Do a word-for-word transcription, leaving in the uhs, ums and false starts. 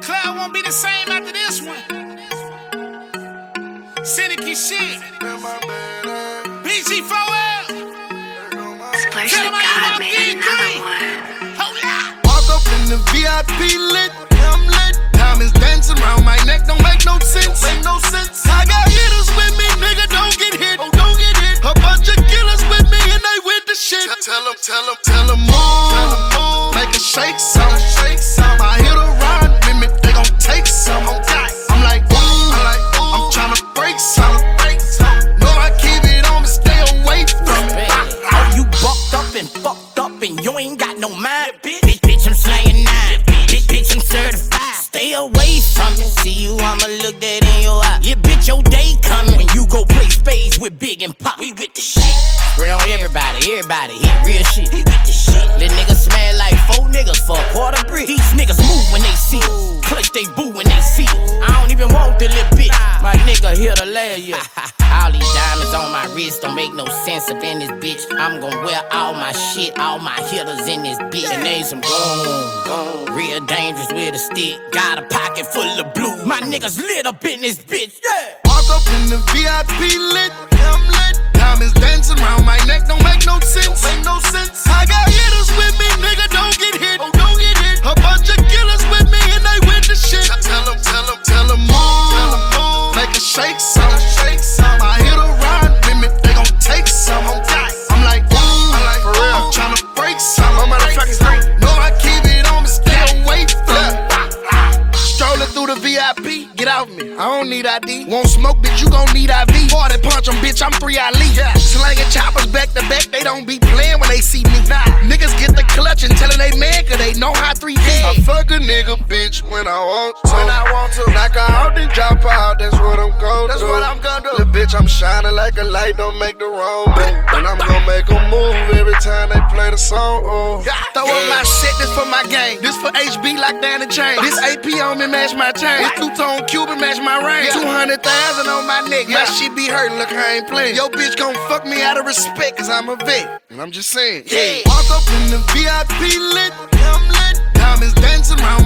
club won't be the same after this one. Syndicate shit. B G four L. Splash the God made another one. Hold up. Walk up in the V I P lit, I'm lit. Diamonds dancing around my neck, don't make no sense. Make no sense. I got hitters with me, nigga, don't get hit. Oh, don't get hit. A bunch of killers with me and they with the shit. Tell them, tell them, tell them move. Tell them move. Make a shake some, shake some. I hit a ride with me, they gon' take some. I'm like, ooh, I'm like, ooh. I'm tryna break some, break some. No, I keep it on me, stay away from it. Oh, you bucked up and fucked up and you ain't got no mind, bitch. Bitch, bitch, I'm slaying nine. Bitch, bitch, I'm certified. Stay away from me. See you, I'ma look that in your eye. Yeah, bitch, your day coming when you go play spades with Big and Pop. We with the shit. Real on everybody, everybody hit real shit. We with the shit. Little niggas smell like four niggas for a quarter brick. These niggas move when they see it. Clutch they boo when they see it. I don't even want the little bitch. My nigga here to last year. All these diamonds on my wrist don't make no sense up in this bitch. I'm gon' wear all my shit, all my hitters in this bitch. And they some gone, gone. Real dangerous with a stick. Got a pocket full of blue. My niggas lit up in this bitch, yeah. Walk up in the V I P lit, I'm lit. Diamonds dancing around my neck, don't make no sense. Make no sense. I got hitters with me, nigga, don't get hit. Oh, don't get hit. A bunch of killers with me and they with the shit. Tell them, tell them, tell them move. Tell them move. Make a shake some, shake some. I hit a ride with me, they gon' take some. I'm like, ooh, I'm like, for real. I'm tryna break some. I'm on the fucking street. No, I keep it on me, stay away from it. Strolling through the V I P, get out me. I don't need I D. Won't smoke, bitch, you gon' need I V. Party punch 'em, bitch, I'm three Ali. Yeah. Slanging choppers back to back, they don't be playing when they see me. Nah. Niggas get the clutch and tellin' they man, cause they know how three D. I fuck a nigga, bitch, when I want to. When I want to. Knock her out, then drop out, that's what I'm gon' do. That's what I'm gon' do. The bitch, I'm shining like a light, don't make the wrong move. And I'm gon' make 'em move every time they play the song. Oh. Yeah. Throw up my shit, this for my gang. This for H B, like down the chain. This A P on me, match my chain. This two-tone Cuban, match my range. two hundred thousand on my neck, my shit be hurting, look, I ain't playing. Yo, bitch gon' fuck me out of respect, cause I'm a vet. And I'm just saying, yeah. Walk up in the V I P lit, I'm lit. Diamonds dancing around